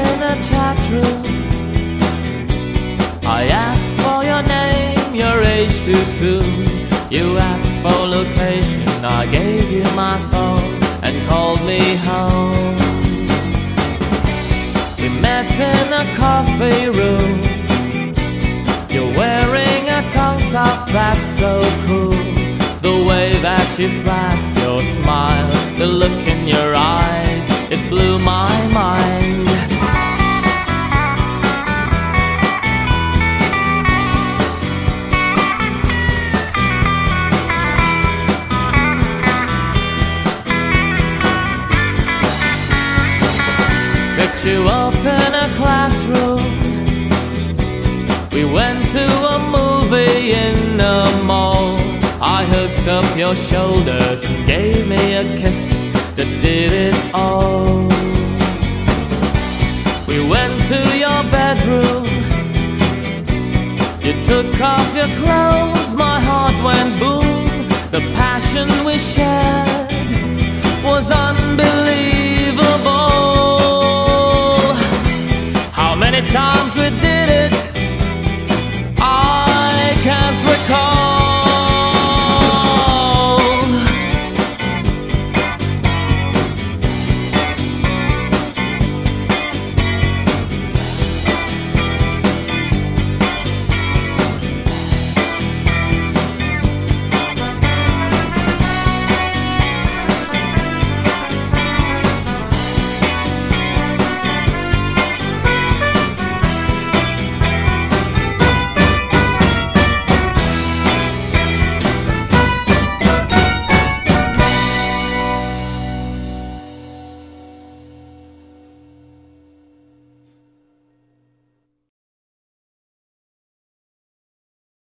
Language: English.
in a chat room. I asked for your name, your age too soon. You asked for location, I gave you my phone and called me home. We met in a coffee room. You're wearing a tongue top that's so cool. The way that you flashed your smile, the look in your eyes, it blew my mind. Picked you up in a classroom. We went to a movie in the mall. I hooked up your shoulders and gave me a kiss that did it all. We went to your bedroom. You took off your clothes, my heart went boom. The passion we shared was unbelievable. How many times we did it